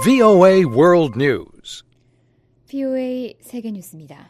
VOA World News. VOA 세계 뉴스입니다.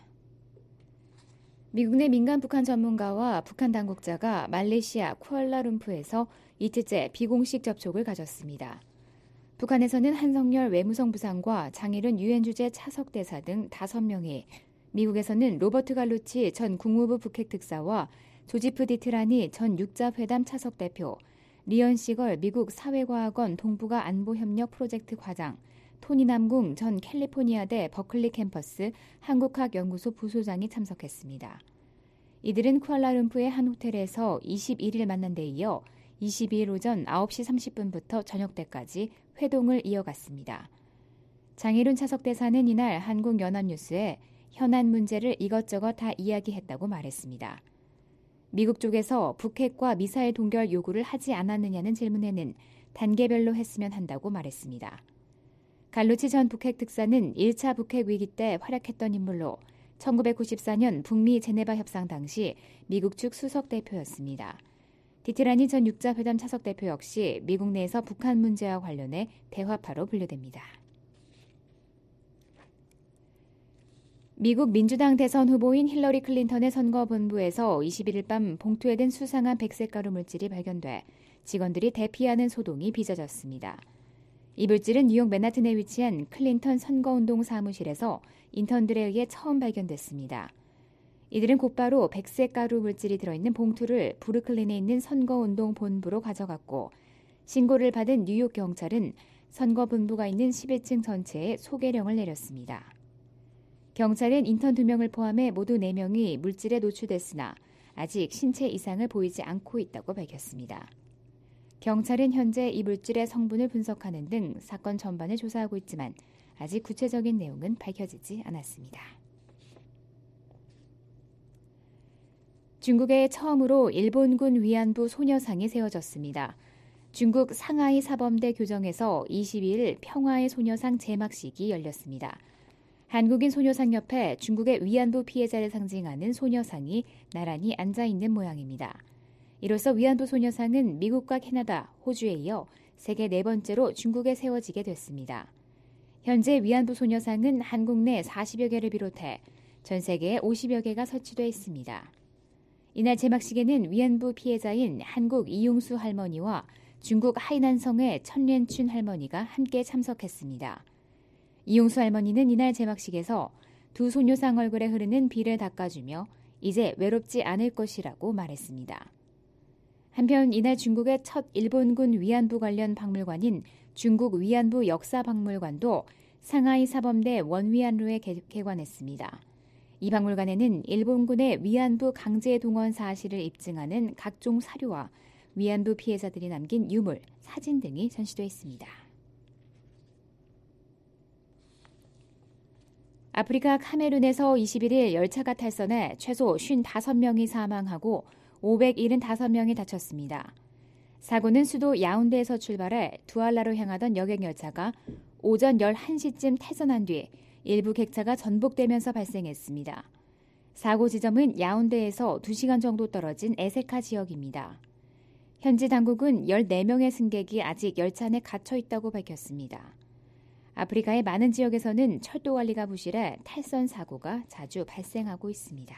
미국 내 민간 북한 전문가와 북한 당국자가 말레이시아 쿠알라룸푸르에서 이틀째 비공식 접촉을 가졌습니다. 북한에서는 한성열 외무성 부상과 장일훈 유엔 주재 차석 대사 등 5명이, 미국에서는 로버트 갈루치 전 국무부 북핵 특사와 조지프 디트라니 전 육자회담 차석 대표, 리언 시걸 미국 사회과학원 동북아 안보협력 프로젝트 과장, 토니 남궁 전 캘리포니아대 버클리 캠퍼스 한국학연구소 부소장이 참석했습니다. 이들은 쿠알라룸푸르의 한 호텔에서 21일 만난 데 이어 22일 오전 9시 30분부터 저녁 때까지 회동을 이어갔습니다. 장일훈 차석 대사는 이날 한국연합뉴스에 현안 문제를 이것저것 다 이야기했다고 말했습니다. 미국 쪽에서 북핵과 미사일 동결 요구를 하지 않았느냐는 질문에는 단계별로 했으면 한다고 말했습니다. 갈루치 전 북핵 특사는 1차 북핵 위기 때 활약했던 인물로 1994년 북미 제네바 협상 당시 미국 측 수석 대표였습니다. 디트라니 전 육자회담 차석 대표 역시 미국 내에서 북한 문제와 관련해 대화파로 분류됩니다. 미국 민주당 대선 후보인 힐러리 클린턴의 선거본부에서 21일 밤 봉투에 든 수상한 백색 가루 물질이 발견돼 직원들이 대피하는 소동이 빚어졌습니다. 이 물질은 뉴욕 맨하튼에 위치한 클린턴 선거운동 사무실에서 인턴들에 의해 처음 발견됐습니다. 이들은 곧바로 백색 가루 물질이 들어있는 봉투를 브루클린에 있는 선거운동 본부로 가져갔고, 신고를 받은 뉴욕 경찰은 선거본부가 있는 11층 전체에 소개령을 내렸습니다. 경찰은 인턴 2명을 포함해 모두 4명이 물질에 노출됐으나 아직 신체 이상을 보이지 않고 있다고 밝혔습니다. 경찰은 현재 이 물질의 성분을 분석하는 등 사건 전반을 조사하고 있지만 아직 구체적인 내용은 밝혀지지 않았습니다. 중국에 처음으로 일본군 위안부 소녀상이 세워졌습니다. 중국 상하이 사범대 교정에서 22일 평화의 소녀상 제막식이 열렸습니다. 한국인 소녀상 옆에 중국의 위안부 피해자를 상징하는 소녀상이 나란히 앉아있는 모양입니다. 이로써 위안부 소녀상은 미국과 캐나다, 호주에 이어 세계 4번째로 중국에 세워지게 됐습니다. 현재 위안부 소녀상은 한국 내 40여 개를 비롯해 전 세계에 50여 개가 설치되어 있습니다. 이날 제막식에는 위안부 피해자인 한국 이용수 할머니와 중국 하이난성의 천련춘 할머니가 함께 참석했습니다. 이용수 할머니는 이날 제막식에서 두 소녀상 얼굴에 흐르는 비를 닦아주며 이제 외롭지 않을 것이라고 말했습니다. 한편 이날 중국의 첫 일본군 위안부 관련 박물관인 중국 위안부 역사박물관도 상하이 사범대 원위안로에 개관했습니다. 이 박물관에는 일본군의 위안부 강제 동원 사실을 입증하는 각종 사료와 위안부 피해자들이 남긴 유물, 사진 등이 전시되어 있습니다. 아프리카 카메룬에서 21일 열차가 탈선해 최소 55명이 사망하고 575명이 다쳤습니다. 사고는 수도 야운데에서 출발해 두알라로 향하던 여객열차가 오전 11시쯤 탈선한 뒤 일부 객차가 전복되면서 발생했습니다. 사고 지점은 야운데에서 2시간 정도 떨어진 에세카 지역입니다. 현지 당국은 14명의 승객이 아직 열차 안에 갇혀 있다고 밝혔습니다. 아프리카의 많은 지역에서는 철도 관리가 부실해 탈선 사고가 자주 발생하고 있습니다.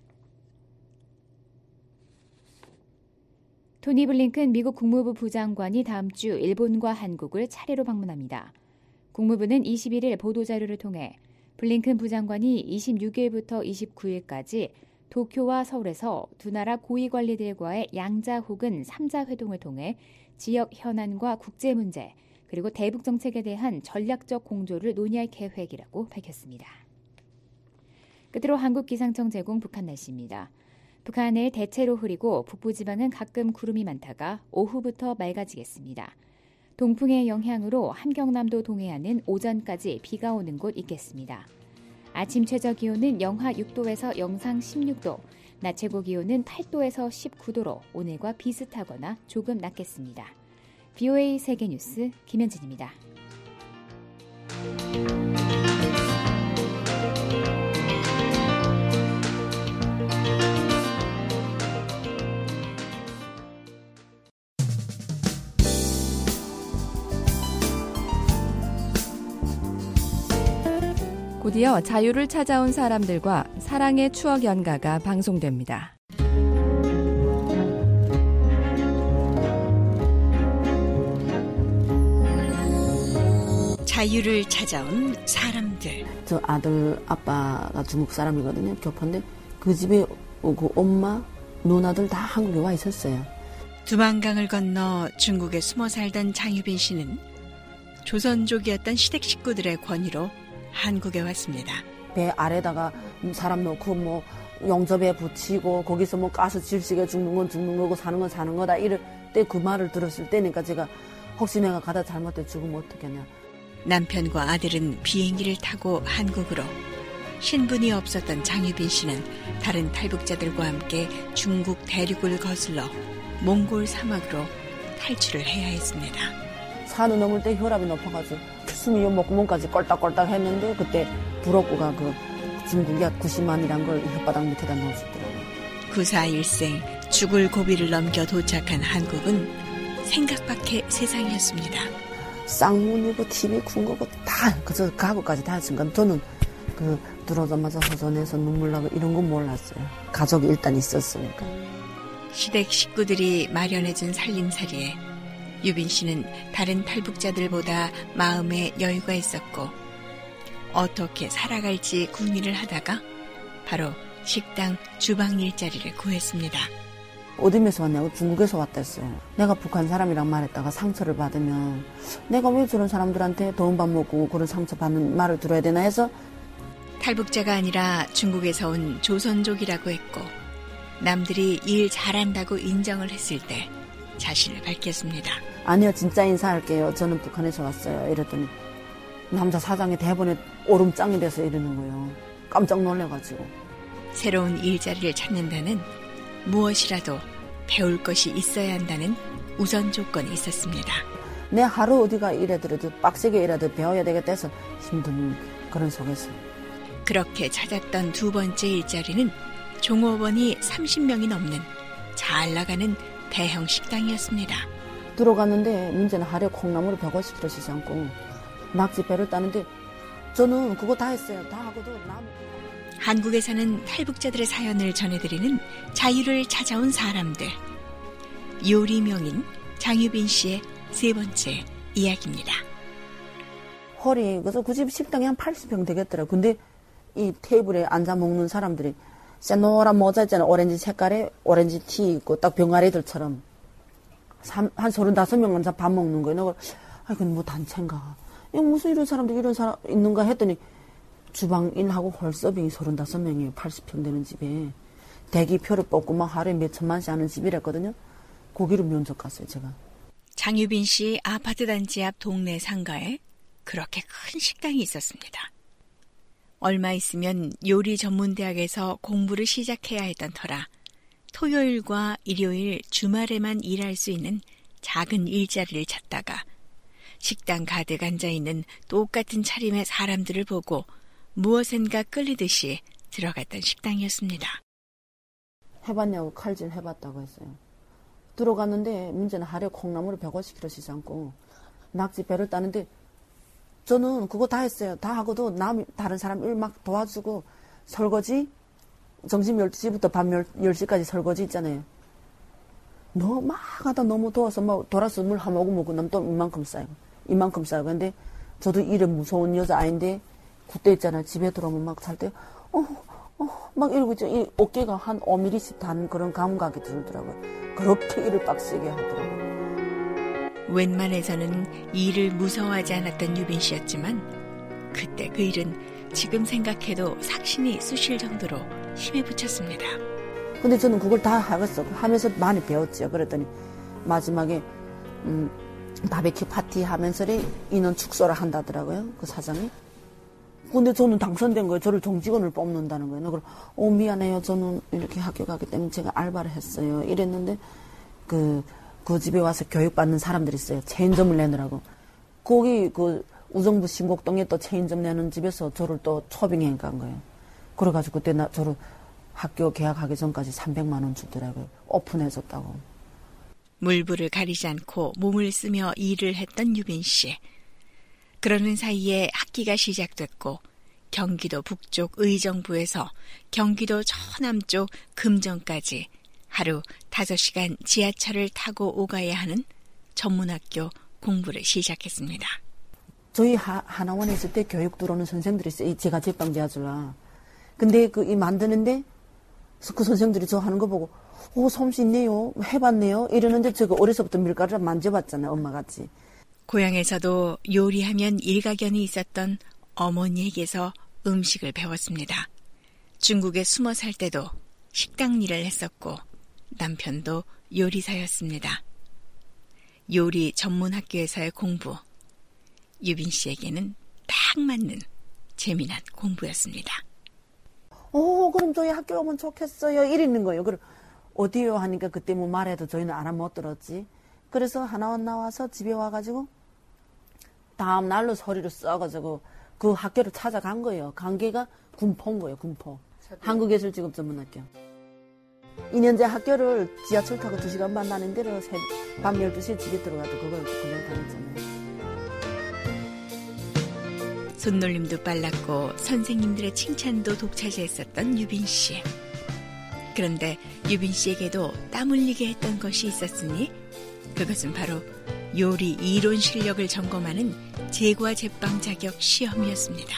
토니 블링컨 미국 국무부 부장관이 다음 주 일본과 한국을 차례로 방문합니다. 국무부는 21일 보도자료를 통해 블링컨 부장관이 26일부터 29일까지 도쿄와 서울에서 두 나라 고위관리들과의 양자 혹은 3자 회동을 통해 지역 현안과 국제 문제, 그리고 대북 정책에 대한 전략적 공조를 논의할 계획이라고 밝혔습니다. 끝으로 한국기상청 제공 북한 날씨입니다. 북한은 대체로 흐리고 북부지방은 가끔 구름이 많다가 오후부터 맑아지겠습니다. 동풍의 영향으로 함경남도 동해안은 오전까지 비가 오는 곳 있겠습니다. 아침 최저 기온은 영하 6도에서 영상 16도, 낮 최고 기온은 8도에서 19도로 오늘과 비슷하거나 조금 낮겠습니다. VOA 세계뉴스 김현진입니다. 곧이어 자유를 찾아온 사람들과 사랑의 추억 연가가 방송됩니다. 자유를 찾아온 사람들. 저 아들 아빠가 중국 사람이거든요. 교포인데 그 집에 그 엄마 누나들 다 한국에 와 있었어요. 두만강을 건너 중국에 숨어 살던 장유빈 씨는 조선족이었던 시댁 식구들의 권유로 한국에 왔습니다. 배 아래다가 사람 넣고 뭐 용접에 붙이고 거기서 뭐 가스 질식에 죽는 건 죽는 거고 사는 건 사는 거다 이럴 때 그 말을 들었을 때니까 제가 혹시 내가 가다 잘못돼 죽으면 어떡하냐. 남편과 아들은 비행기를 타고 한국으로, 신분이 없었던 장유빈 씨는 다른 탈북자들과 함께 중국 대륙을 거슬러 몽골 사막으로 탈출을 해야 했습니다. 산을 넘을 때 혈압이 높아가지고 숨이 목구멍까지 꼴딱꼴딱 했는데 그때 불어구가 그 중국이 90만이란 걸 혓바닥 밑에다 넣어주더라고요. 구사일생 죽을 고비를 넘겨 도착한 한국은 생각 밖의 세상이었습니다. 쌍문이고 TV 군 거고 다 그저 가구까지 다 했으니까 저는 그 들어오자마자 허전해서 눈물 나고 이런 건 몰랐어요. 가족이 일단 있었으니까. 시댁 식구들이 마련해준 살림살이에 유빈 씨는 다른 탈북자들보다 마음에 여유가 있었고 어떻게 살아갈지 궁리를 하다가 바로 식당 주방 일자리를 구했습니다. 어디에서 왔냐고 중국에서 왔다 했어요. 내가 북한 사람이랑 말했다가 상처를 받으면 내가 왜 저런 사람들한테 더운 밥 먹고 그런 상처 받는 말을 들어야 되나 해서 탈북자가 아니라 중국에서 온 조선족이라고 했고 남들이 일 잘한다고 인정을 했을 때 자신을 밝혔습니다. 아니요 진짜 인사할게요. 저는 북한에서 왔어요. 이랬더니 남자 사장이 대본에 오름장이 돼서 이러는 거예요. 깜짝 놀래가지고. 새로운 일자리를 찾는다는 무엇이라도 배울 것이 있어야 한다는 우선 조건이 있었습니다. 내 하루 어디가 일하더라도 빡세게 일하도 배워야 되겠다 해서 힘든 그런 속에서. 그렇게 찾았던 두 번째 일자리는 종업원이 30명이 넘는 잘 나가는 대형 식당이었습니다. 들어갔는데 문제는 하루에 콩나물을 150kg씩 삶고 낙지배를 따는데 저는 그거 다 했어요. 다 하고도 한국에 사는 탈북자들의 사연을 전해드리는 자유를 찾아온 사람들. 요리명인 장유빈 씨의 세 번째 이야기입니다. 홀이 그래서 그 집 식당이 한 80평 되겠더라고요. 근데 이 테이블에 앉아 먹는 사람들이 노란 모자 있잖아요. 오렌지 색깔에 오렌지 티 입고 딱 병아리들처럼 한 35명 앉아 밥 먹는 거예요. 이건 뭐 단체인가. 무슨 이런 사람들 이런 사람 있는가 했더니 주방인하고 홀서빙이 35명이에요. 80평 되는 집에. 대기표를 뽑고 막 하루에 몇 천만씩 하는 집이랬거든요. 거기로 면접 갔어요, 제가. 장유빈 씨 아파트 단지 앞 동네 상가에 그렇게 큰 식당이 있었습니다. 얼마 있으면 요리 전문대학에서 공부를 시작해야 했던 터라 토요일과 일요일 주말에만 일할 수 있는 작은 일자리를 찾다가 식당 가득 앉아있는 똑같은 차림의 사람들을 보고 무엇인가 끌리듯이 들어갔던 식당이었습니다. 해봤냐고 칼질 해봤다고 했어요. 들어갔는데 문제는 하루에 콩나물을 150kg씩 삶고 낙지배를 따는데 저는 그거 다 했어요. 다 하고도 다른 사람 일 막 도와주고 설거지 점심 12시부터 밤 10시까지 설거지 있잖아요. 막 하다 너무 더워서 막 돌아서 물 한 모금 먹고 나면 또 이만큼 쌓이고 근데 저도 일에 무서운 여자아이인데 그때 있잖아요. 집에 들어오면 막 잘 때 막 이러고 있죠. 이 어깨가 한 5mm씩 단 그런 감각이 들더라고요. 그렇게 일을 빡세게 하더라고요. 웬만해서는 일을 무서워하지 않았던 유빈 씨였지만 그때 그 일은 지금 생각해도 삭신이 쑤실 정도로 힘에 부쳤습니다. 근데 저는 그걸 다 하면서 많이 배웠죠. 그랬더니 마지막에 바베큐 파티 하면서 인원 축소를 한다더라고요. 그 사장이. 근데 저는 당선된 거예요. 저를 정직원을 뽑는다는 거예요. 그래서 미안해요. 저는 이렇게 학교 가기 때문에 제가 알바를 했어요. 이랬는데 그 집에 와서 교육받는 사람들이 있어요. 체인점을 내느라고. 거기 그 우정부 신곡동에 또 체인점 내는 집에서 저를 또 초빙해 간 거예요. 그래가지고 그때 저를 학교 개학하기 전까지 300만 원 주더라고요. 오픈해줬다고. 물불을 가리지 않고 몸을 쓰며 일을 했던 유빈 씨. 그러는 사이에 학기가 시작됐고 경기도 북쪽 의정부에서 경기도 서남쪽 금정까지 하루 5시간 지하철을 타고 오가야 하는 전문학교 공부를 시작했습니다. 저희 하나원에 있을 때 교육 들어오는 선생들이 있어요. 제가 제빵 지하철라. 근데 이 만드는데 그 선생들이 저 하는 거 보고 솜씨 있네요. 해봤네요. 이러는데 제가 어려서부터 밀가루를 만져봤잖아요. 엄마같이. 고향에서도 요리하면 일가견이 있었던 어머니에게서 음식을 배웠습니다. 중국에 숨어 살 때도 식당 일을 했었고 남편도 요리사였습니다. 요리 전문 학교에서의 공부, 유빈 씨에게는 딱 맞는 재미난 공부였습니다. 그럼 저희 학교 오면 좋겠어요. 이러는 거예요. 그럼 어디요 하니까 그때 뭐 말해도 저희는 알아 못 들었지. 그래서 하나원 나와서 집에 와가지고 다음 날로 서류를 써가지고 그 학교를 찾아간 거예요. 관계가 군포인 거예요. 군포. 한국예술직업전문학교. 2년제 학교를 지하철 타고 2시간 반 다닌 대로 밤 12시에 집에 들어가도 그걸 그냥 다녔잖아요. 손놀림도 빨랐고 선생님들의 칭찬도 독차지했었던 유빈 씨. 그런데 유빈 씨에게도 땀 흘리게 했던 것이 있었으니 그것은 바로 요리 이론 실력을 점검하는 제과 제빵 자격 시험이었습니다.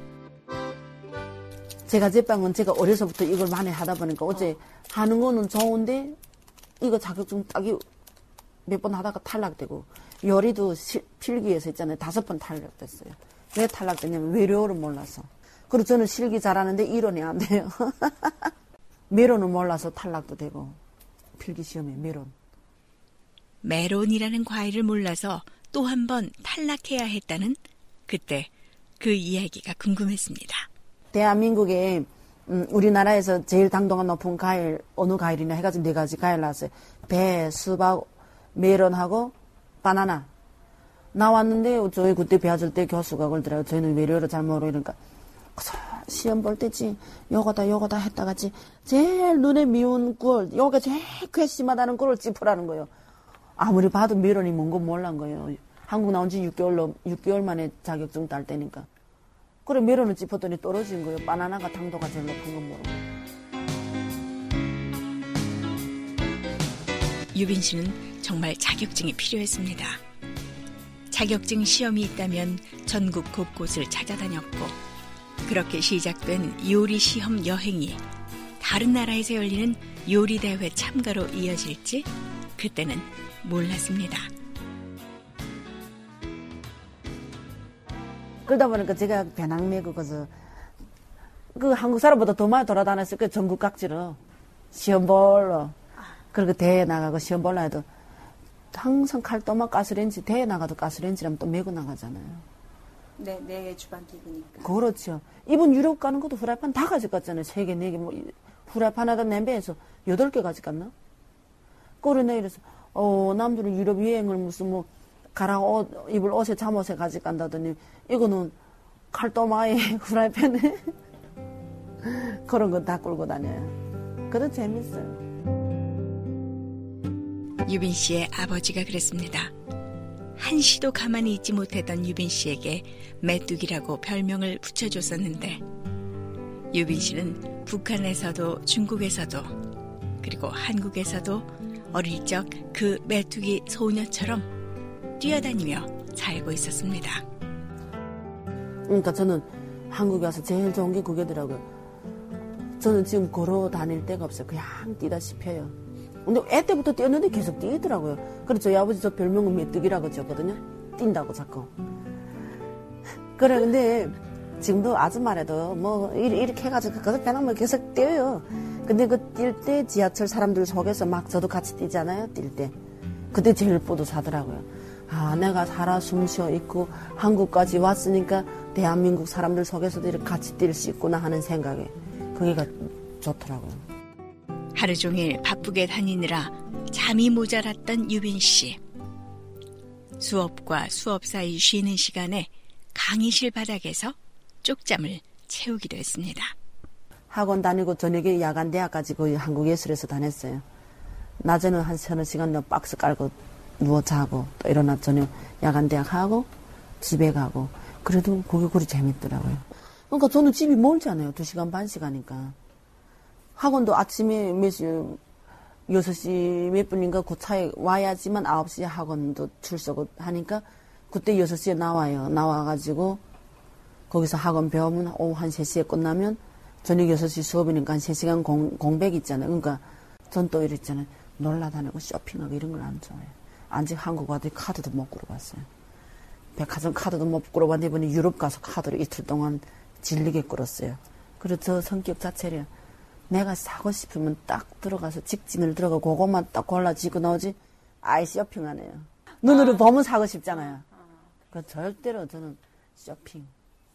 제가 제빵은 제가 어려서부터 이걸 많이 하다 보니까 어제 하는 거는 좋은데 이거 자격증 따기 몇 번 하다가 탈락되고 요리도 필기에서 있잖아요. 5번 탈락됐어요. 왜 탈락됐냐면 외래어를 몰라서. 그리고 저는 실기 잘하는데 이론이 안 돼요. 메론을 몰라서 탈락도 되고 필기 시험에 메론. 메론이라는 과일을 몰라서 또 한 번 탈락해야 했다는 그때 그 이야기가 궁금했습니다. 대한민국에 우리나라에서 제일 당도가 높은 과일 어느 과일이냐 해가지고 4가지 과일 나왔어요. 배, 수박, 메론하고 바나나 나왔는데 저희 그때 배워줄 때 교수가 그러더라고요. 저희는 외래어를 잘 모르니까 시험 볼 때지 요거다 했다가지 제일 눈에 미운 꿀 요게 제일 괘씸하다는 꿀을 짚으라는 거예요. 아무리 봐도 메론이 뭔 거 몰란 거예요. 한국 나온 지 6개월 만에 자격증 딸 때니까. 그래 메론을 짚었더니 떨어진 거예요. 바나나가 당도가 제일 높은 건 모르고. 유빈 씨는 정말 자격증이 필요했습니다. 자격증 시험이 있다면 전국 곳곳을 찾아다녔고 그렇게 시작된 요리 시험 여행이 다른 나라에서 열리는 요리 대회 참가로 이어질지 그때는 몰랐습니다. 그러다 보니까 제가 배낭 메고 가서 그 한국 사람보다 더 많이 돌아다녔을 거예요. 전국 각지로 시험 보러. 그리고 대회 나가고 시험 보러 해도 항상 칼도마 가스레인지 대회 나가도 가스레인지라면 또 메고 나가잖아요. 네 주방 기구니까. 그렇죠. 이번 유럽 가는 것도 후라이팬 다 가져갔잖아요. 3개, 4개 뭐 후라이팬에다 냄비에서 8개 가져갔나? 그러네 이래서 남들은 유럽 여행을 무슨 뭐 입을 옷에 잠옷에 가져간다더니 이거는 칼도마에 후라이팬에 그런 거 다 끌고 다녀요. 그래도 재밌어요. 유빈 씨의 아버지가 그랬습니다. 한시도 가만히 있지 못했던 유빈 씨에게 메뚜기라고 별명을 붙여줬었는데 유빈 씨는 북한에서도 중국에서도 그리고 한국에서도 어릴 적 그 메뚜기 소녀처럼 뛰어다니며 살고 있었습니다. 그러니까 저는 한국에 와서 제일 좋은 게 그게더라고요. 저는 지금 걸어 다닐 데가 없어요. 그냥 뛰다시피 해요. 근데 애 때부터 뛰었는데 계속 뛰더라고요. 그래서 저희 아버지 저 별명은 메뚜기라고 지었거든요. 뛴다고 자꾸. 그래 근데 지금도 아줌마라도 뭐 이렇게 해가지고 그것을 배낭을 계속 뛰어요. 근데 그 뛸 때 지하철 사람들 속에서 막 저도 같이 뛰잖아요. 뛸 때. 그때 제일 뿌듯하더라고요. 아 내가 살아 숨쉬어 있고 한국까지 왔으니까 대한민국 사람들 속에서도 이렇게 같이 뛸 수 있구나 하는 생각에 그게 좋더라고요. 하루 종일 바쁘게 다니느라 잠이 모자랐던 유빈 씨. 수업과 수업 사이 쉬는 시간에 강의실 바닥에서 쪽잠을 채우기도 했습니다. 학원 다니고 저녁에 야간 대학까지 거의 한국예술에서 다녔어요. 낮에는 한 서너 시간 박스 깔고 누워 자고 또 일어나 저녁 야간 대학 하고 집에 가고 그래도 그게 그리 재밌더라고요. 그러니까 저는 집이 멀잖아요. 2시간 반 시간이니까. 학원도 아침에 몇 시, 6시 몇 분인가 그 차에 와야지만 9시에 학원도 출석을 하니까 그때 6시에 나와요. 나와가지고 거기서 학원 배우면 오후 한 3시에 끝나면 저녁 6시 수업이니까 한 3시간 공백 있잖아요. 그러니까 전 또 이랬잖아요. 놀러다니고 쇼핑하고 이런 걸 안 좋아해요. 아직 한국 와도 카드도 못 끌어봤어요. 백화점 카드도 못 끌어봤는데 이번에 유럽 가서 카드를 이틀 동안 질리게 끌었어요. 그래서 저 성격 자체를 내가 사고 싶으면 딱 들어가서 직진을 들어가 그것만 딱 골라지고 나오지 아예 쇼핑 안 해요. 눈으로 보면 사고 싶잖아요. 그 절대로 저는 쇼핑.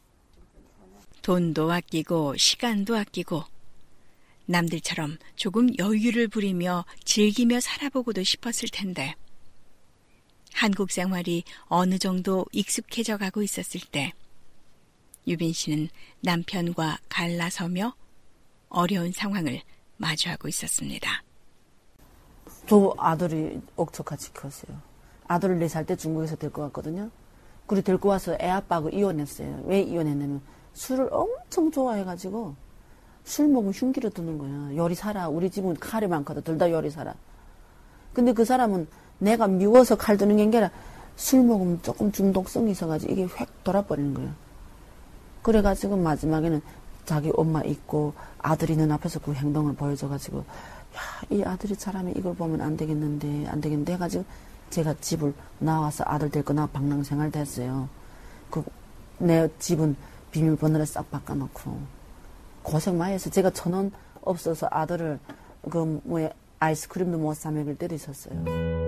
돈도 아끼고 시간도 아끼고 남들처럼 조금 여유를 부리며 즐기며 살아보고도 싶었을 텐데 한국 생활이 어느 정도 익숙해져 가고 있었을 때 유빈 씨는 남편과 갈라서며 어려운 상황을 마주하고 있었습니다. 저 아들이 억척같이 컸어요. 아들을 4살 때 중국에서 데리고 왔거든요. 그리고 데리고 와서 애 아빠하고 이혼했어요. 왜 이혼했냐면 술을 엄청 좋아해가지고 술 먹으면 흉기를 드는 거야. 요리사라. 우리 집은 칼이 많거든. 둘 다 요리사라. 근데 그 사람은 내가 미워서 칼 드는 게 아니라 술 먹으면 조금 중독성이 있어가지고 이게 획 돌아버리는 거예요. 그래가지고 마지막에는 자기 엄마 있고 아들이 눈앞에서 그 행동을 보여줘가지고 야, 이 아들이 잘하면 이걸 보면 안 되겠는데 해가지고 제가 집을 나와서 아들 데리고 나와 방랑생활 됐어요. 내 집은 비밀번호를 싹 바꿔놓고 고생 많이 해서 제가 1,000원 없어서 아들을 아이스크림도 못 사 먹일 때도 있었어요.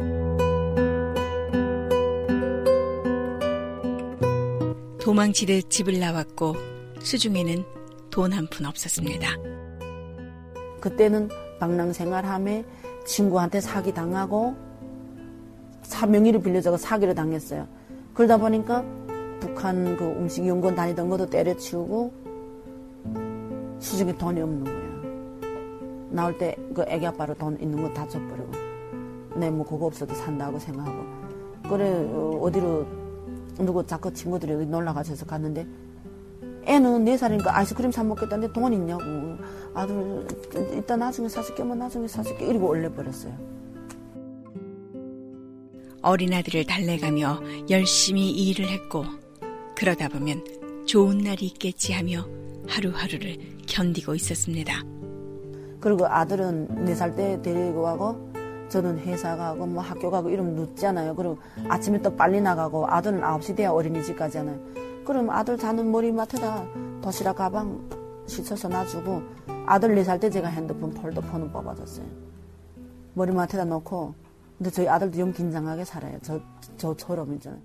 도망치듯 집을 나왔고 수중에는 돈 한 푼 없었습니다. 그때는 방랑생활함에 친구한테 사기 당하고 명의를 빌려줘서 사기를 당했어요. 그러다 보니까 북한 그 음식연구원 다니던 것도 때려치우고 수중에 돈이 없는 거야. 나올 때 그 애기 아빠로 돈 있는 거 다 줘버리고 내 뭐 그거 없어도 산다고 생각하고 그래 어디로 누구 자꾸 친구들이 어디 놀러 가셔서 갔는데 애는 4살이니까 아이스크림 사 먹겠다는데 돈 있냐고. 아들 이따 나중에 사줄게 이러고 올려버렸어요. 어린 아들을 달래가며 열심히 일을 했고 그러다 보면 좋은 날이 있겠지 하며 하루하루를 견디고 있었습니다. 그리고 아들은 4살 때 데리고 가고 저는 회사 가고 뭐 학교 가고 이러면 늦잖아요. 그리고 아침에 또 빨리 나가고 아들은 9시 돼야 어린이집 가잖아요. 그럼 아들 자는 머리맡에다 도시락 가방 씻어서 놔주고 아들 4살 때 제가 핸드폰 폴더폰을 뽑아줬어요. 머리맡에다 놓고 근데 저희 아들도 영 긴장하게 살아요. 저처럼 있잖아요.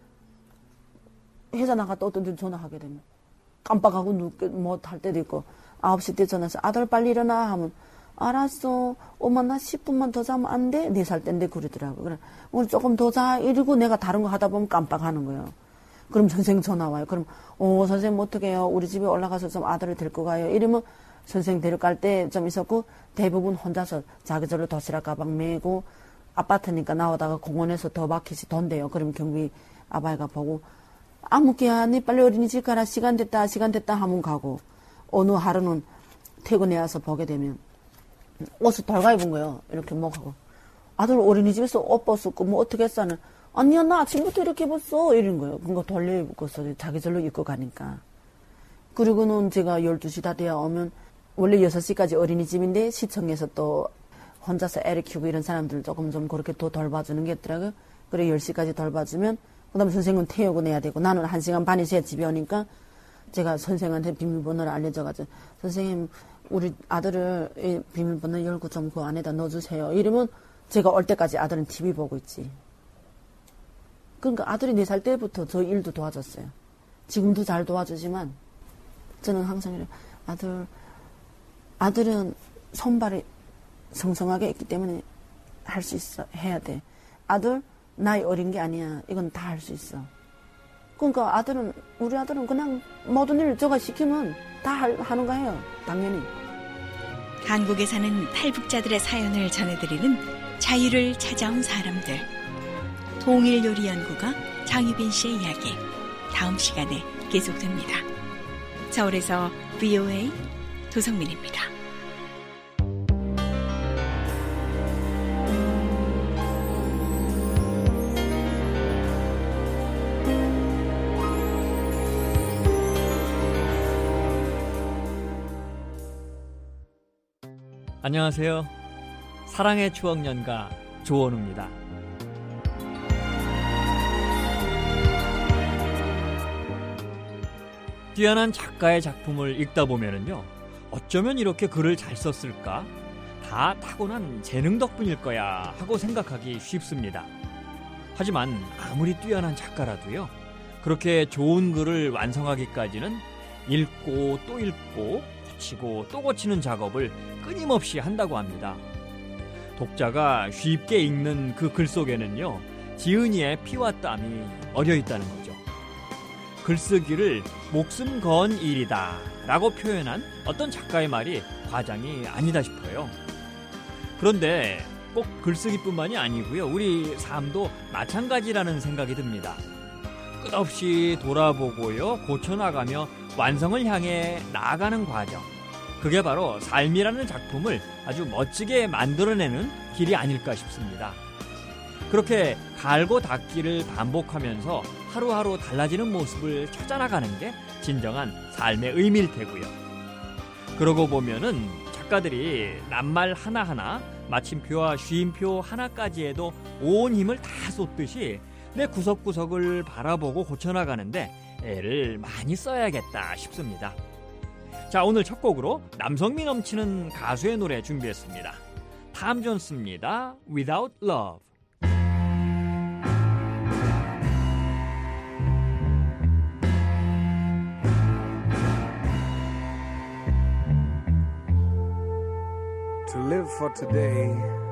회사 나갔다 어떤 데 전화하게 되면 깜빡하고 늦게 못 할 때도 있고 9시 때 전화해서 아들 빨리 일어나 하면 알았어. 엄마 나 10분만 더 자면 안 돼? 4살 때인데 그러더라고. 그래 오늘 조금 더 자 이러고 내가 다른 거 하다 보면 깜빡하는 거예요. 그럼 선생님 전화 와요. 그럼 선생님 어떻게 해요? 우리 집에 올라가서 좀 아들을 데리고 가요. 이러면 선생님 데려갈 때 좀 있었고 대부분 혼자서 자기절로 도시락 가방 메고 아파트니까 나오다가 공원에서 더 막히지 돈 대요. 그럼 경비 아바이가 보고 아무개야 니 빨리 어린이집 가라 시간 됐다 하면 가고 어느 하루는 퇴근해 와서 보게 되면 옷을 덜 갈아입은 거예요. 이렇게 뭐 하고 아들 어린이집에서 옷 벗었고 뭐 어떻게 했어는 아니야 나 아침부터 이렇게 입었어 이런 거예요. 그거 돌려 입고서 자기절로 입고 가니까. 그리고는 제가 12시 다 돼야 오면 원래 6시까지 어린이집인데 시청에서 또 혼자서 애를 키우고 이런 사람들 조금 좀 그렇게 더 돌봐주는 게 있더라고요. 그래 10시까지 돌봐주면 그 다음에 선생님은 태우고 내야 되고 나는 1시간 반이 제 집에 오니까 제가 선생한테 비밀번호를 알려줘가지고 선생님 우리 아들을 비밀번호 열고 좀 그 안에다 넣어주세요. 이러면 제가 올 때까지 아들은 TV 보고 있지. 그러니까 아들이 4살 때부터 저 일도 도와줬어요. 지금도 잘 도와주지만 저는 항상 이래요. 아들은 손발이 성성하게 있기 때문에 할 수 있어. 해야 돼. 아들 나이 어린 게 아니야. 이건 다 할 수 있어. 그러니까 우리 아들은 그냥 모든 일을 저가 시키면 다 하는 거예요. 당연히. 한국에 사는 탈북자들의 사연을 전해드리는 자유를 찾아온 사람들. 통일요리연구가 장유빈 씨의 이야기. 다음 시간에 계속됩니다. 서울에서 VOA 도성민입니다. 안녕하세요. 사랑의 추억 연가 조원우입니다. 뛰어난 작가의 작품을 읽다 보면은요, 어쩌면 이렇게 글을 잘 썼을까? 다 타고난 재능 덕분일 거야 하고 생각하기 쉽습니다. 하지만 아무리 뛰어난 작가라도요, 그렇게 좋은 글을 완성하기까지는 읽고 또 읽고 고치고 또 고치는 작업을 끊임없이 한다고 합니다. 독자가 쉽게 읽는 그 글 속에는요, 지은이의 피와 땀이 어려 있다는 거죠. 글쓰기를 목숨 건 일이다 라고 표현한 어떤 작가의 말이 과장이 아니다 싶어요. 그런데 꼭 글쓰기뿐만이 아니고요, 우리 삶도 마찬가지라는 생각이 듭니다. 끝없이 돌아보고요, 고쳐나가며 완성을 향해 나아가는 과정, 그게 바로 삶이라는 작품을 아주 멋지게 만들어내는 길이 아닐까 싶습니다. 그렇게 갈고 닦기를 반복하면서 하루하루 달라지는 모습을 찾아나가는 게 진정한 삶의 의미일 테고요. 그러고 보면은 작가들이 낱말 하나하나, 마침표와 쉼표 하나까지에도 온 힘을 다 쏟듯이 내 구석구석을 바라보고 고쳐나가는데 애를 많이 써야겠다 싶습니다. 자, 오늘 첫 곡으로 남성미 넘치는 가수의 노래 준비했습니다. 탐 존스입니다. Without Love. To live for today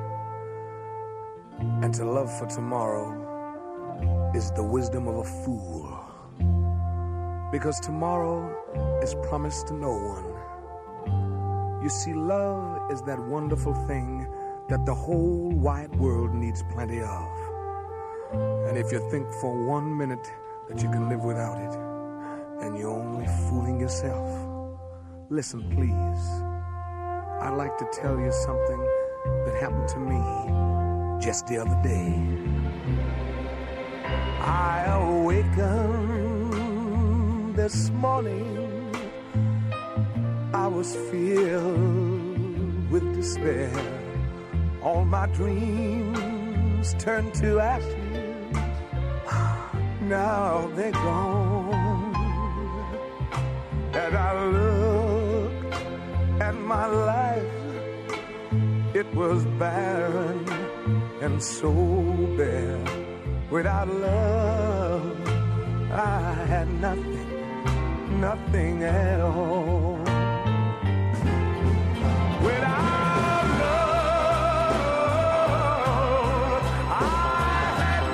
and to love for tomorrow is the wisdom of a fool. Because tomorrow is promised to no one. You see, love is that wonderful thing that the whole wide world needs plenty of. And if you think for 1 minute that you can live without it, then you're only fooling yourself. Listen, please. I'd like to tell you something that happened to me just the other day. I awakened this morning, I was filled with despair. All my dreams turned to ashes, now they're gone. And I looked at my life, it was barren and so bare. Without love, I had nothing, nothing at all. Without love, I had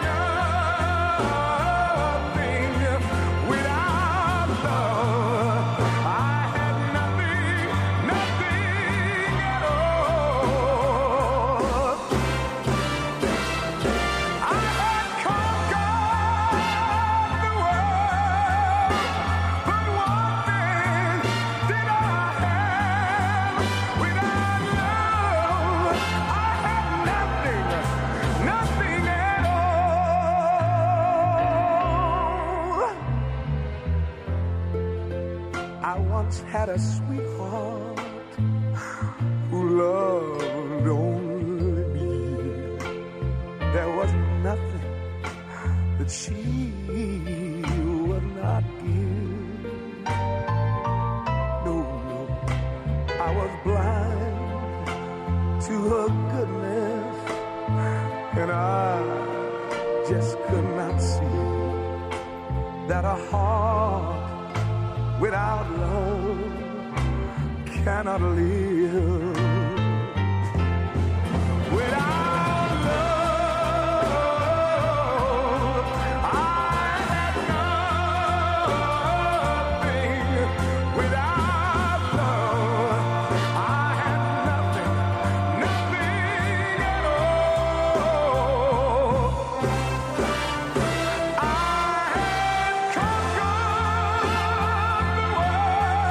nothing. Without love, I had nothing, nothing at all. I had conquered the world, but one thing did I have. Without love, I had nothing, nothing at all. I once had a sweetheart who loved only me. There was nothing that she would not give. No, no, I was blind to her goodness, and I just could not see that a heart without love cannot live. Without love, I had nothing. Without love, I had nothing, nothing at all. I had conquered the world.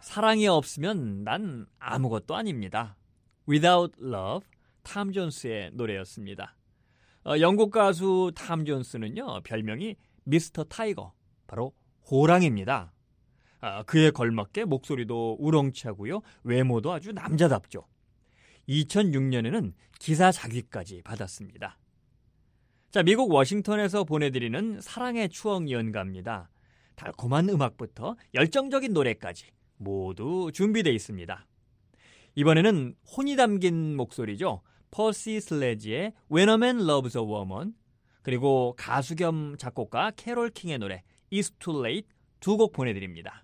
사랑이 없으면 난 아무것도 아닙니다. Without Love, 탐 존스의 노래였습니다. 영국 가수 탐 존스는요, 별명이 미스터 타이거, 바로 호랑이입니다. 그에 걸맞게 목소리도 우렁차고요, 외모도 아주 남자답죠. 2006년에는 기사 자귀까지 받았습니다. 자, 미국 워싱턴에서 보내드리는 사랑의 추억 연가입니다. 달콤한 음악부터 열정적인 노래까지 모두 준비되어 있습니다. 이번에는 혼이 담긴 목소리죠. 퍼시 슬래지의 When a Man Loves a Woman, 그리고 가수 겸 작곡가 캐롤 킹의 노래 It's Too Late 두 곡 보내드립니다.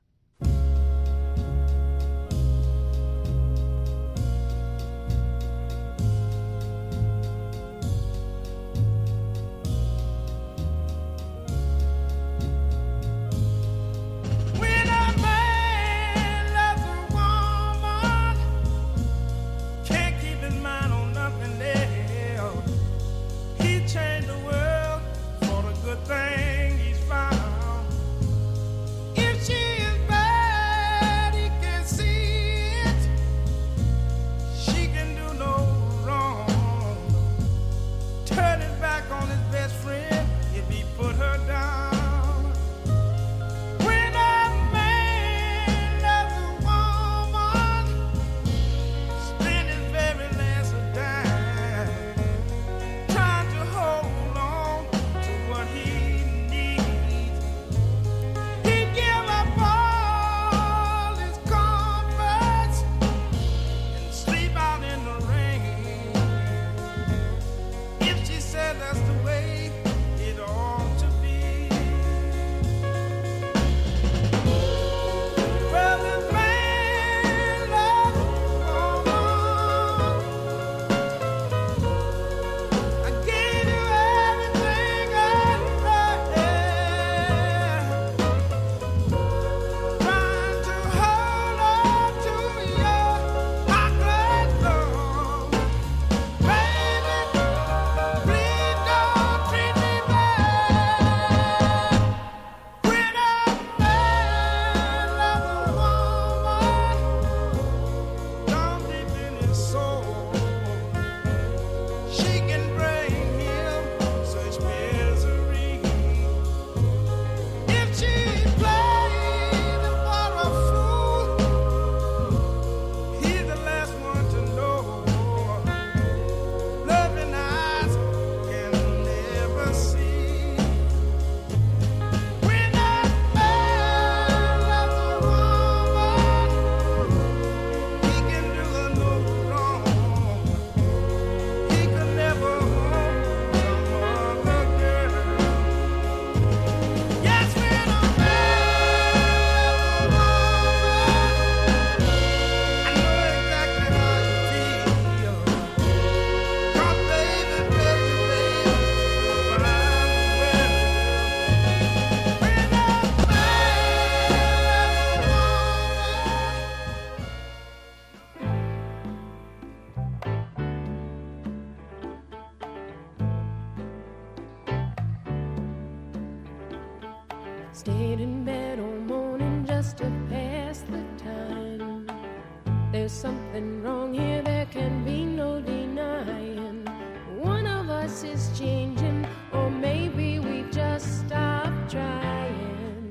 Stayed in bed all morning just to pass the time. There's something wrong here, there can be no denying. One of us is changing, or maybe we just stopped trying.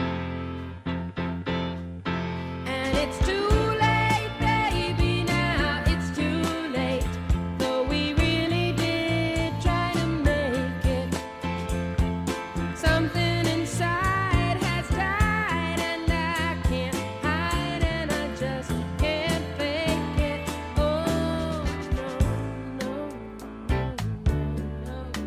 And it's too late, baby, now it's too late. Though we really did try to make it. Something inside has died, and I can't hide, and I just can't fake it. Oh, no, no, no, no,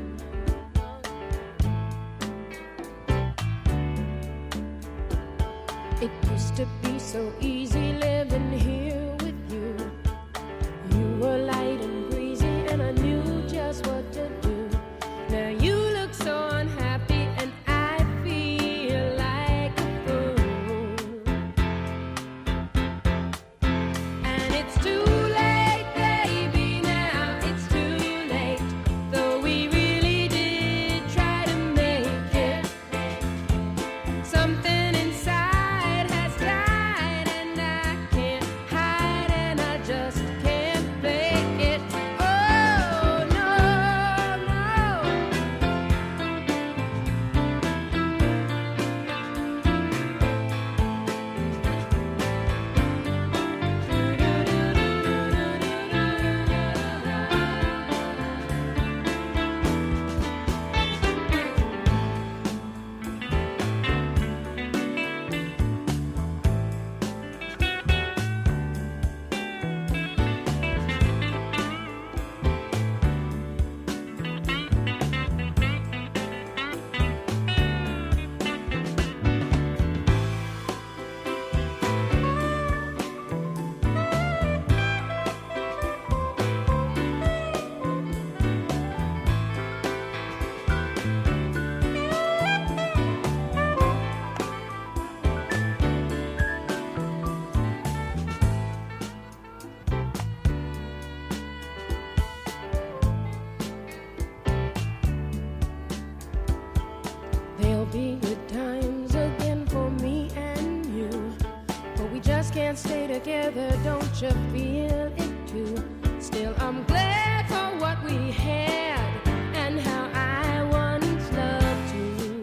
no. It used to be so easy living here with you. You were light and breezy, and I knew just what to do. Now you look so unhappy, and I feel like a fool. And it's too late, baby, now it's too late. Though we really did try to make it. Something inside has died, and I can't stay together, don't you feel it too? Still, I'm glad for what we had and how I once loved you.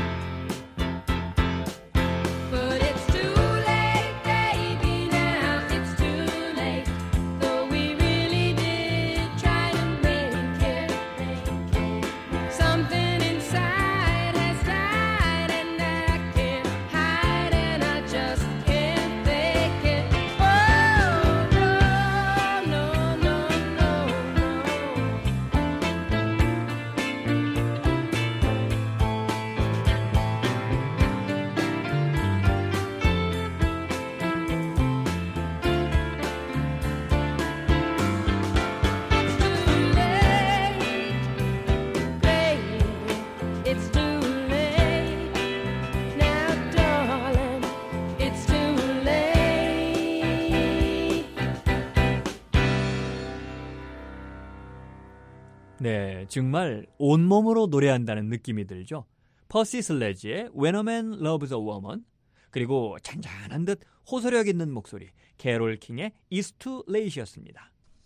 But it's too late, baby, now it's too late. Though we really did try to make it. Something inside has died and I can't hide and I just can't fake it. Oh, no, no, no, no, no. It's too late, now, darling. It's too late. 네, 정말 온몸으로 노래한다는 느낌이 들죠. 퍼시 슬래지의 When a Man Loves a Woman, 그리고 잔잔한 듯 호소력 있는 목소리 캐롤 킹의 It's Too Late이었습니다.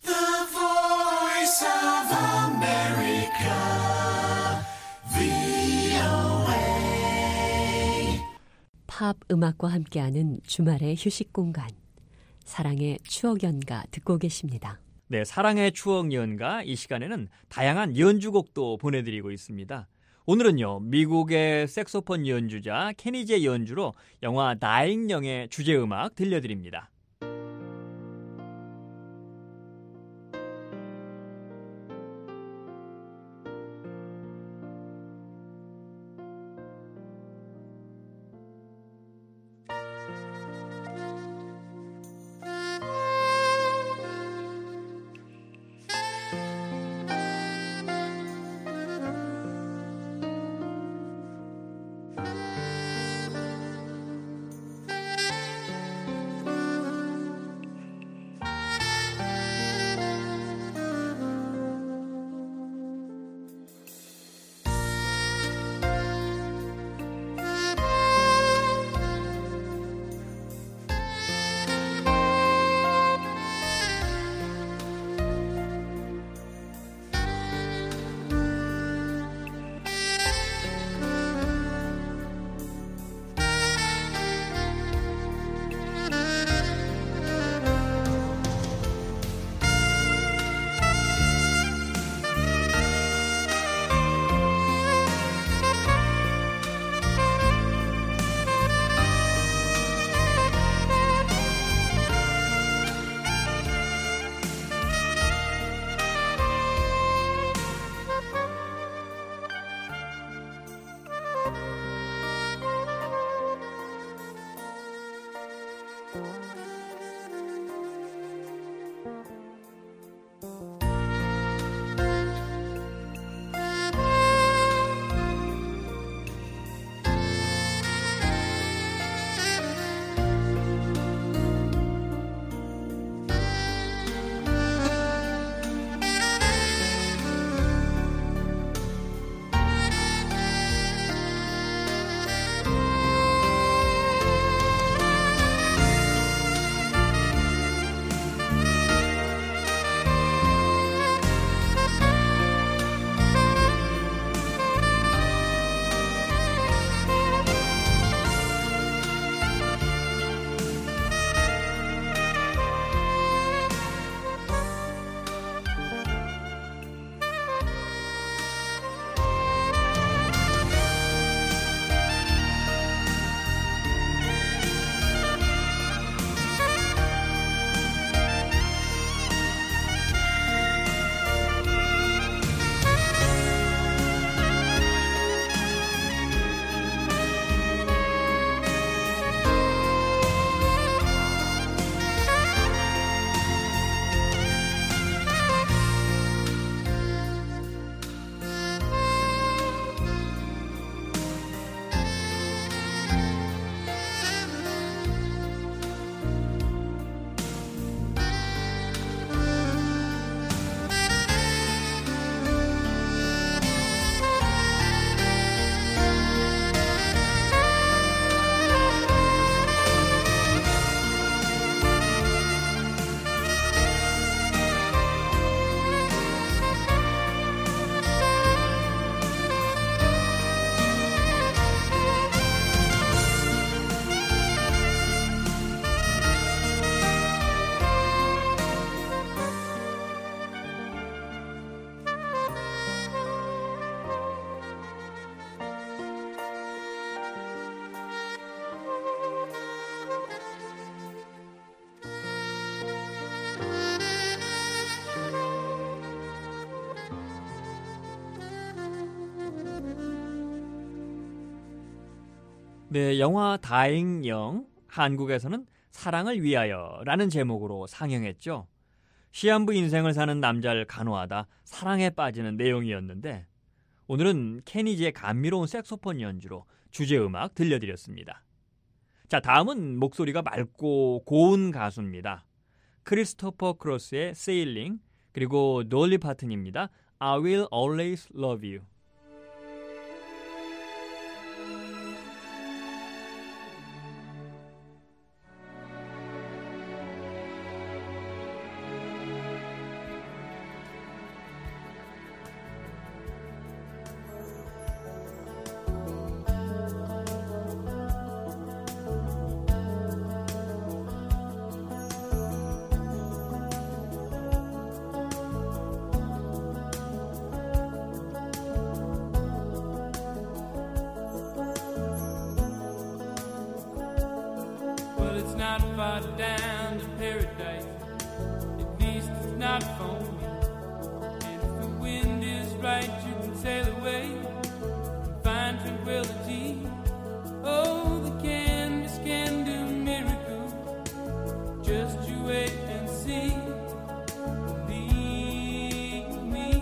팝 음악과 함께하는 주말의 휴식 공간. 사랑의 추억 연가 듣고 계십니다. 네, 사랑의 추억 연가 이 시간에는 다양한 연주곡도 보내드리고 있습니다. 오늘은요, 미국의 색소폰 연주자 케니제 연주로 영화 다잉 영의 주제음악 들려드립니다. 네, 영화 다잉 영, 한국에서는 사랑을 위하여라는 제목으로 상영했죠. 시한부 인생을 사는 남자를 간호하다 사랑에 빠지는 내용이었는데 오늘은 케니지의 감미로운 색소폰 연주로 주제음악 들려드렸습니다. 자, 다음은 목소리가 맑고 고운 가수입니다. 크리스토퍼 크로스의 Sailing, 그리고 돌리 파튼입니다. I will always love you. Not far down to paradise, at least it's not for me. And if the wind is right, you can sail away and find tranquility. Oh, the canvas can do miracles. Just you wait and see. Believe me.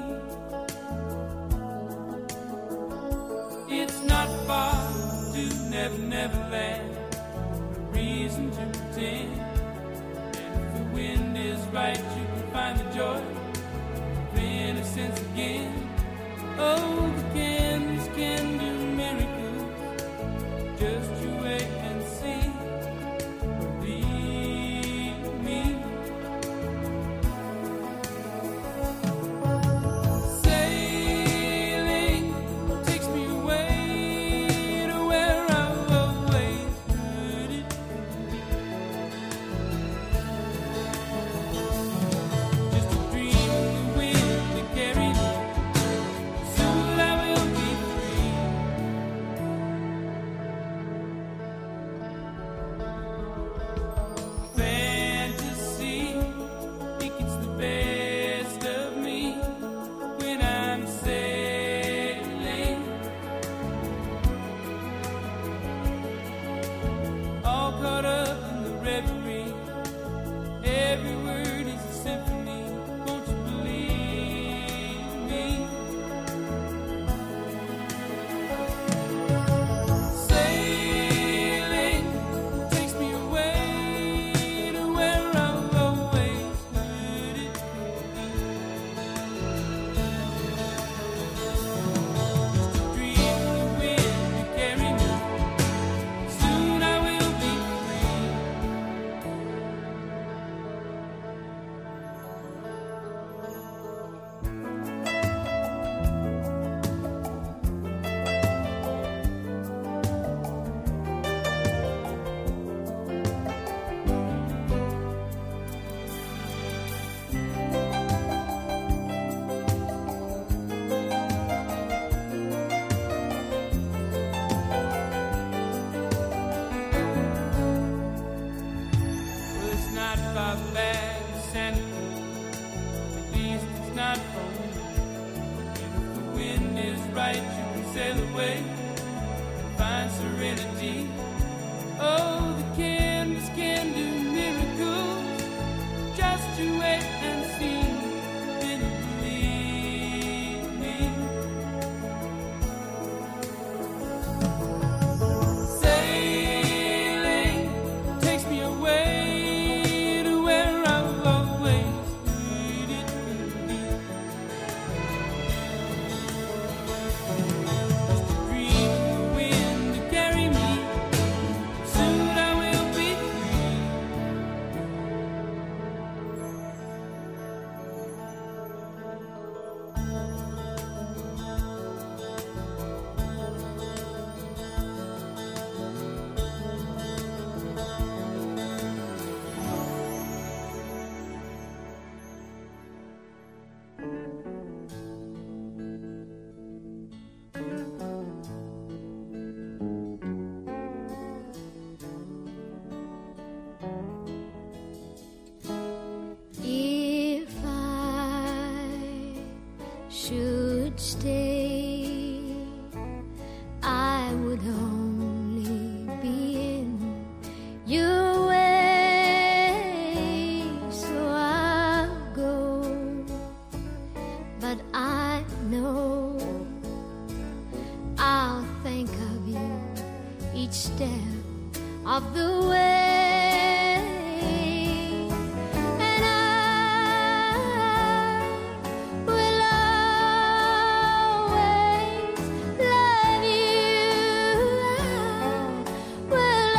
It's not far to Never Never Land. Reason to pretend, and if the wind is right, you can find the joy of innocence again. Oh, the canvas can do miracles. Just you wait and see. Believe me. Sailing takes me away to where I've always heard it. of the way, and I will always love you. I will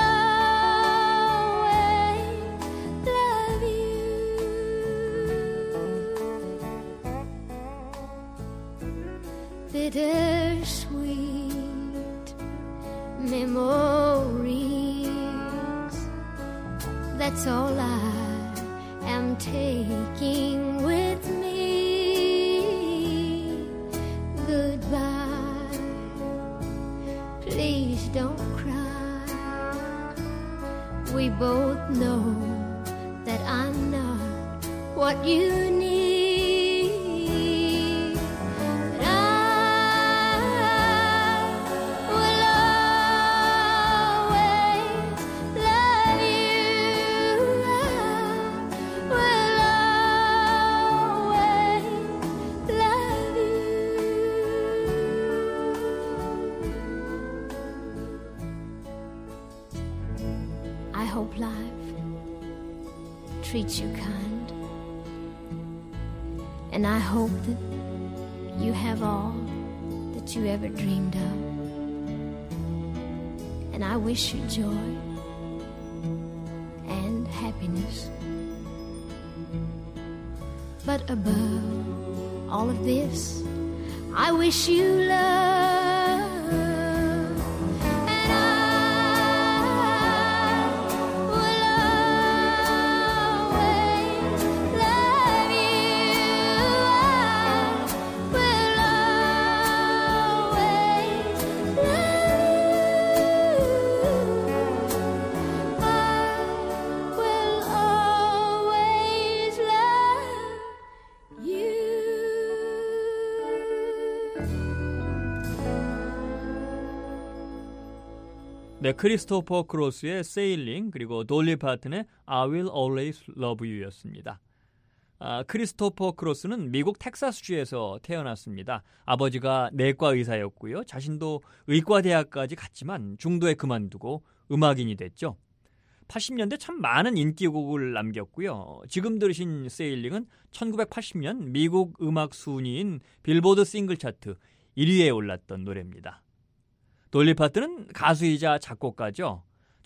always love you. Bittersweet memories, that's all I am taking with me. Goodbye, please don't cry. We both know that I'm not what you need. I hope life treats you kind, and I hope that you have all that you ever dreamed of, and I wish you joy and happiness. But above all of this, I wish you love. 네, 크리스토퍼 크로스의 세일링, 그리고 돌리 파튼의 I Will Always Love You였습니다. 크리스토퍼 크로스는 미국 텍사스주에서 태어났습니다. 아버지가 내과 의사였고요. 자신도 의과대학까지 갔지만 중도에 그만두고 음악인이 됐죠. 80년대 참 많은 인기곡을 남겼고요. 지금 들으신 세일링은 1980년 미국 음악 순위인 빌보드 싱글 차트 1위에 올랐던 노래입니다. 돌리 파튼은 가수이자 작곡가죠.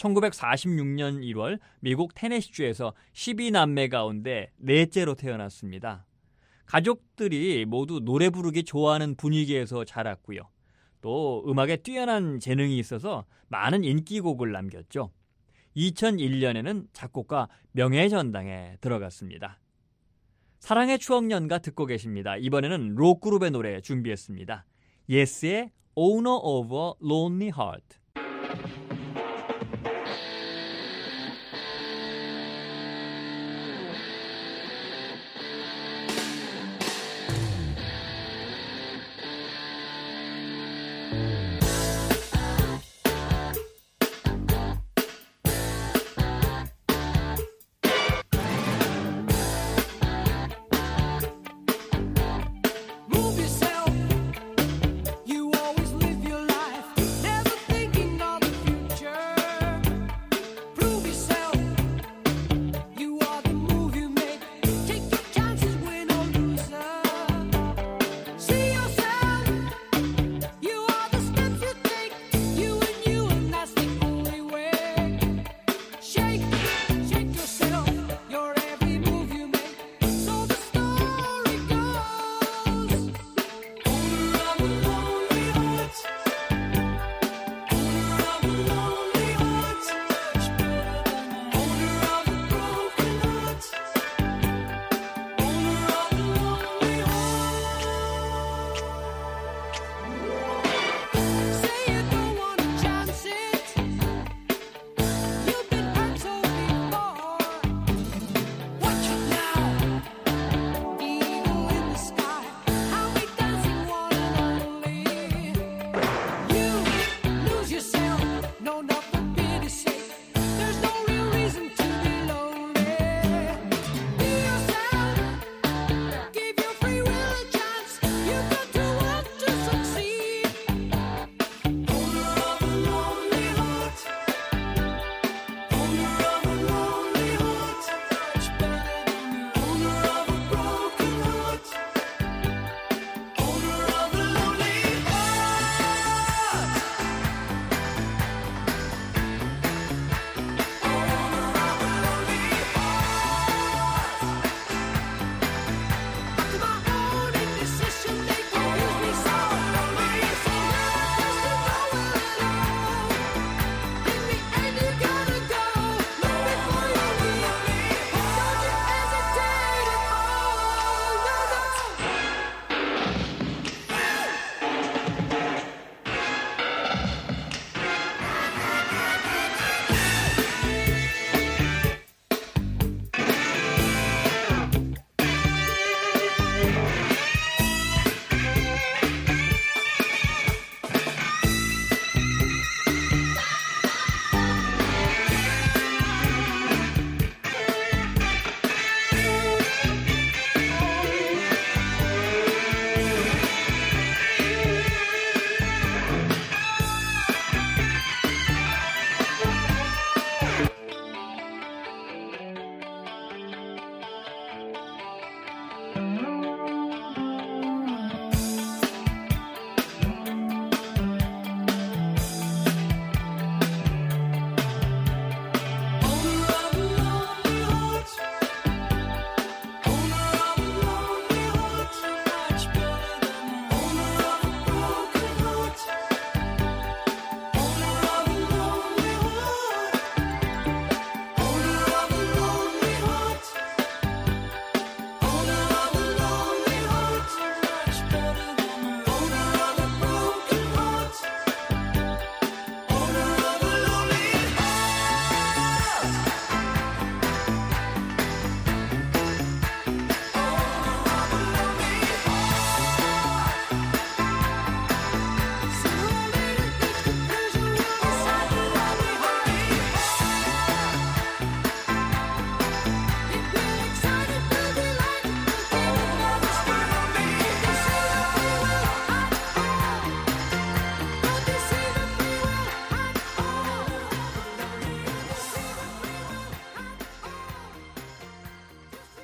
1946년 1월 미국 테네시주에서 12남매 가운데 넷째로 태어났습니다. 가족들이 모두 노래 부르기 좋아하는 분위기에서 자랐고요. 또 음악에 뛰어난 재능이 있어서 많은 인기곡을 남겼죠. 2001년에는 작곡가 명예전당에 들어갔습니다. 사랑의 추억연가 듣고 계십니다. 이번에는 록그룹의 노래 준비했습니다. 예스의 Owner of a Lonely Heart. Move yourself. You always live your life, never thinking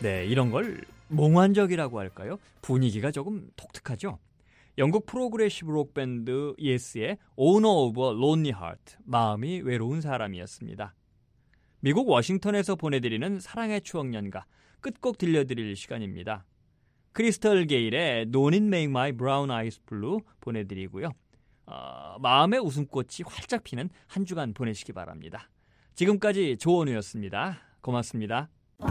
네, 이런 걸 몽환적이라고 할까요? 분위기가 조금 독특하죠. 영국 프로그레시브 록 밴드 Yes의 Owner of a Lonely Heart, 마음이 외로운 사람이었습니다. 미국 워싱턴에서 보내드리는 사랑의 추억 연가 끝곡 들려드릴 시간입니다. 크리스털 게일의 Don't It Make My Brown Eyes Blue 보내드리고요. 마음의 웃음꽃이 활짝 피는 한 주간 보내시기 바랍니다. 지금까지 조원우였습니다. 고맙습니다.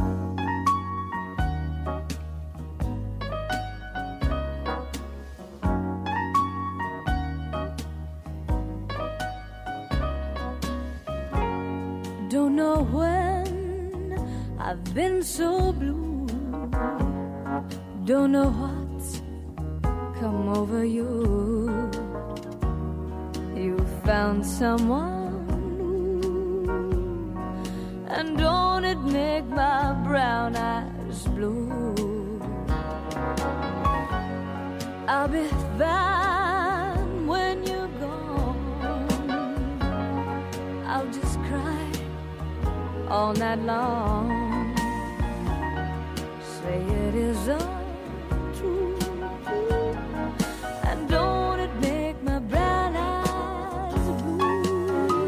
Don't know when I've been so blue. Don't know what's come over you. You found someone new, and don't it make my brown eyes blue? I'll be fine when you're gone. I'll just cry all night long. Say it is untrue, and don't it make my brown eyes blue?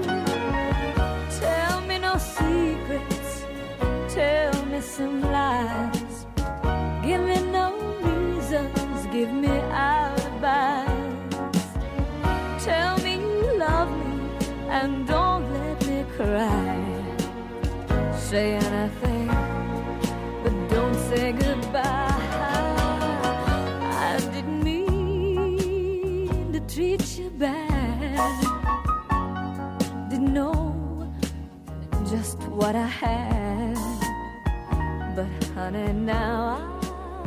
Tell me no secrets, tell me some lies. Give me no reasons, give me alibis. Tell me you love me and don't let me cry. Say anything, but don't say goodbye. I didn't mean to treat you bad. Didn't know just what I had, but honey, now I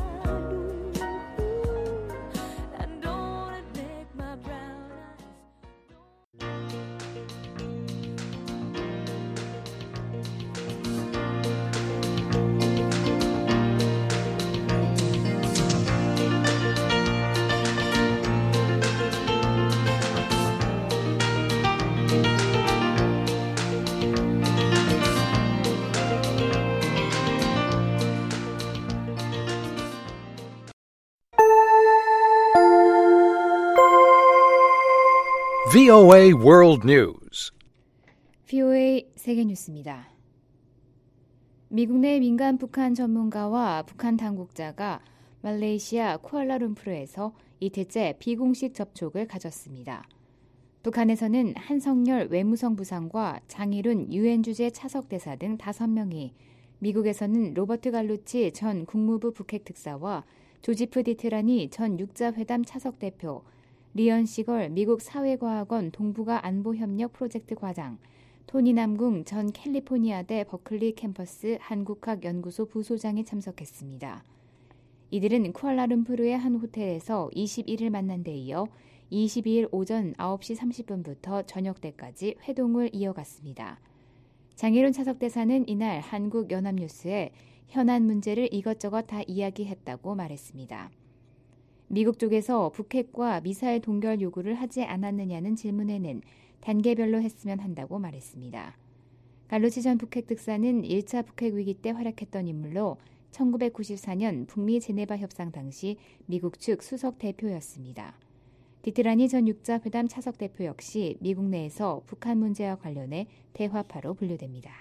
VOA World News. VOA 세계뉴스입니다. 미국 내 민간 북한 전문가와 북한 당국자가 말레이시아 쿠알라룸푸르에서 이틀째 비공식 접촉을 가졌습니다. 북한에서는 한성열 외무성 부상과 장일훈 유엔 주재 차석 대사 등 5명이, 미국에서는 로버트 갈루치 전 국무부 북핵 특사와 조지프 디트라니 전 육자회담 차석 대표, 리언 시걸 미국 사회과학원 동북아 안보협력 프로젝트 과장, 토니 남궁 전 캘리포니아대 버클리 캠퍼스 한국학연구소 부소장이 참석했습니다. 이들은 쿠알라룸푸르의 한 호텔에서 21일 만난 데 이어 22일 오전 9시 30분부터 저녁 때까지 회동을 이어갔습니다. 장일훈 차석대사는 이날 한국연합뉴스에 현안 문제를 이것저것 다 이야기했다고 말했습니다. 미국 쪽에서 북핵과 미사일 동결 요구를 하지 않았느냐는 질문에는 단계별로 했으면 한다고 말했습니다. 갈루치 전 북핵 특사는 1차 북핵 위기 때 활약했던 인물로 1994년 북미 제네바 협상 당시 미국 측 수석 대표였습니다. 디트라니 전 육자회담 차석 대표 역시 미국 내에서 북한 문제와 관련해 대화파로 분류됩니다.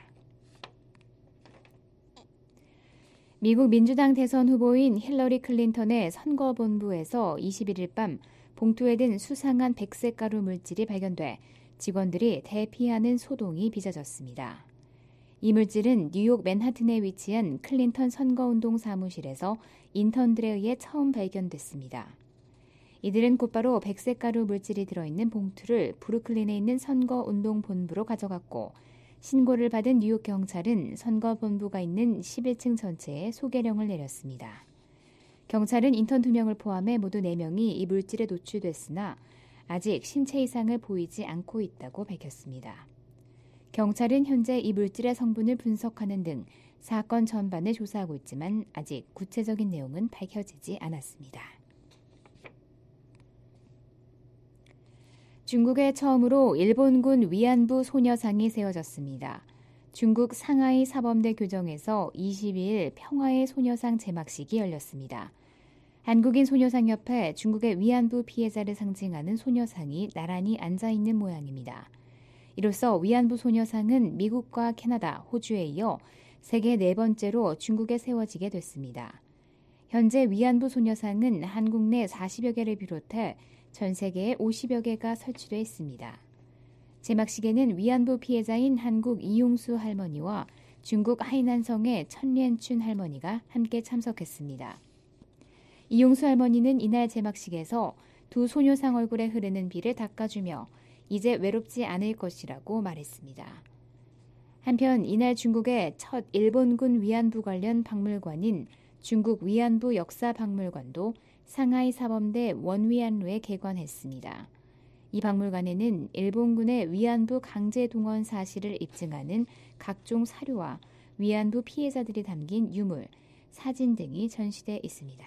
미국 민주당 대선 후보인 힐러리 클린턴의 선거본부에서 21일 밤 봉투에 든 수상한 백색 가루 물질이 발견돼 직원들이 대피하는 소동이 빚어졌습니다. 이 물질은 뉴욕 맨하튼에 위치한 클린턴 선거운동 사무실에서 인턴들에 의해 처음 발견됐습니다. 이들은 곧바로 백색 가루 물질이 들어있는 봉투를 브루클린에 있는 선거운동본부로 가져갔고, 신고를 받은 뉴욕 경찰은 선거본부가 있는 11층 전체에 소개령을 내렸습니다. 경찰은 인턴 2명을 포함해 모두 4명이 이 물질에 노출됐으나 아직 신체 이상을 보이지 않고 있다고 밝혔습니다. 경찰은 현재 이 물질의 성분을 분석하는 등 사건 전반을 조사하고 있지만 아직 구체적인 내용은 밝혀지지 않았습니다. 중국에 처음으로 일본군 위안부 소녀상이 세워졌습니다. 중국 상하이 사범대 교정에서 22일 평화의 소녀상 제막식이 열렸습니다. 한국인 소녀상협회 중국의 위안부 피해자를 상징하는 소녀상이 나란히 앉아있는 모양입니다. 이로써 위안부 소녀상은 미국과 캐나다, 호주에 이어 세계 네 번째로 중국에 세워지게 됐습니다. 현재 위안부 소녀상은 한국 내 40여 개를 비롯해 전 세계에 50여 개가 설치되어 있습니다. 제막식에는 위안부 피해자인 한국 이용수 할머니와 중국 하이난성의 천리엔춘 할머니가 함께 참석했습니다. 이용수 할머니는 이날 제막식에서 두 소녀상 얼굴에 흐르는 비를 닦아주며 이제 외롭지 않을 것이라고 말했습니다. 한편 이날 중국의 첫 일본군 위안부 관련 박물관인 중국 위안부 역사박물관도 상하이 사범대 원위안로에 개관했습니다. 이 박물관에는 일본군의 위안부 강제 동원 사실을 입증하는 각종 사료와 위안부 피해자들이 담긴 유물, 사진 등이 전시돼 있습니다.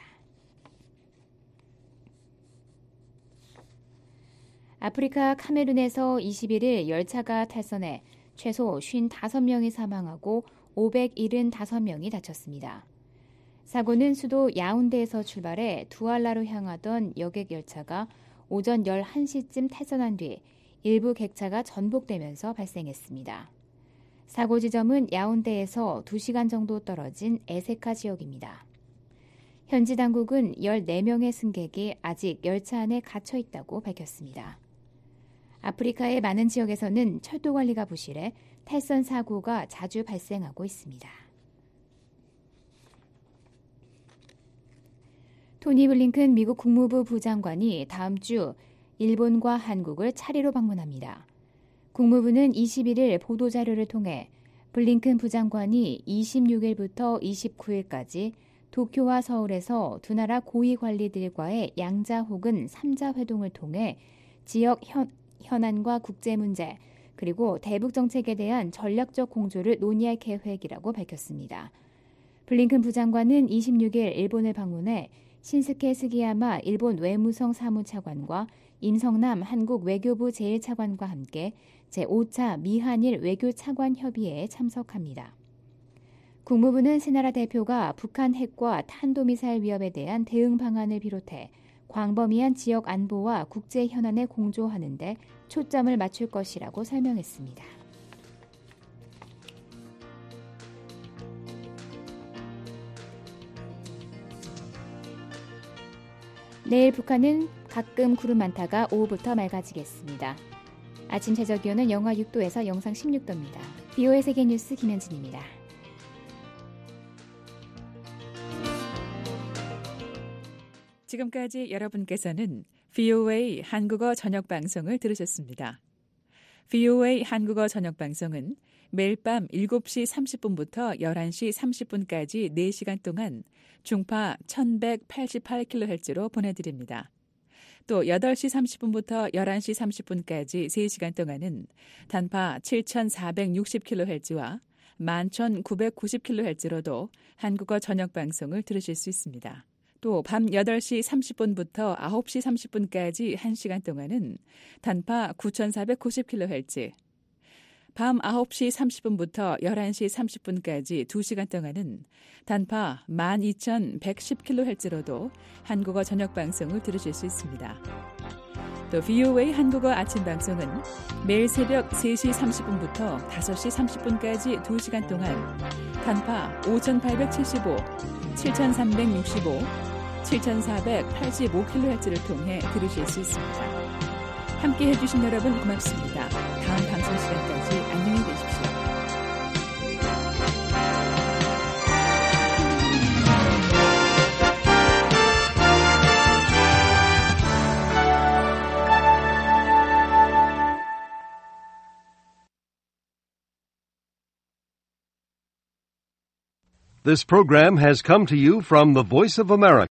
아프리카 카메룬에서 21일 열차가 탈선해 최소 55명이 사망하고 575명이 다쳤습니다. 사고는 수도 야운데에서 출발해 두알라로 향하던 여객 열차가 오전 11시쯤 탈선한 뒤 일부 객차가 전복되면서 발생했습니다. 사고 지점은 야운데에서 2시간 정도 떨어진 에세카 지역입니다. 현지 당국은 14명의 승객이 아직 열차 안에 갇혀 있다고 밝혔습니다. 아프리카의 많은 지역에서는 철도 관리가 부실해 탈선 사고가 자주 발생하고 있습니다. 토니 블링컨 미국 국무부 부장관이 다음 주 일본과 한국을 차례로 방문합니다. 국무부는 21일 보도자료를 통해 블링컨 부장관이 26일부터 29일까지 도쿄와 서울에서 두 나라 고위 관리들과의 양자 혹은 3자 회동을 통해 지역 현안과 국제 문제, 그리고 대북 정책에 대한 전략적 공조를 논의할 계획이라고 밝혔습니다. 블링컨 부장관은 26일 일본을 방문해 신스케 스기야마 일본 외무성 사무차관과 임성남 한국 외교부 제1차관과 함께 제5차 미한일 외교차관 협의회에 참석합니다. 국무부는 세 나라 대표가 북한 핵과 탄도미사일 위협에 대한 대응 방안을 비롯해 광범위한 지역 안보와 국제 현안에 공조하는 데 초점을 맞출 것이라고 설명했습니다. 내일 북한은 가끔 구름 많다가 오후부터 맑아지겠습니다. 아침 최저 기온은 영하 6도에서 영상 16도입니다. BO의 세계뉴스 김현진입니다. 지금까지 여러분께서는 VOA 한국어 저녁 방송을 들으셨습니다. VOA 한국어 저녁 방송은 매일 밤 7시 30분부터 11시 30분까지 4시간 동안 중파 1188kHz로 보내드립니다. 또 8시 30분부터 11시 30분까지 3시간 동안은 단파 7460kHz와 11990kHz로도 한국어 저녁 방송을 들으실 수 있습니다. 또 밤 8시 30분부터 9시 30분까지 1시간 동안은 단파 9490kHz, 밤 9시 30분부터 11시 30분까지 2시간 동안은 단파 12110kHz로도 한국어 저녁 방송을 들으실 수 있습니다. 또 VOA 한국어 아침 방송은 매일 새벽 3시 30분부터 5시 30분까지 2시간 동안 단파 5875, 7365, 7485kHz를 통해 들으실 수 있습니다. 함께 해주신 여러분 고맙습니다. 다음 방송 시간까지 안녕히 계십시오. This program has come to you from the Voice of America.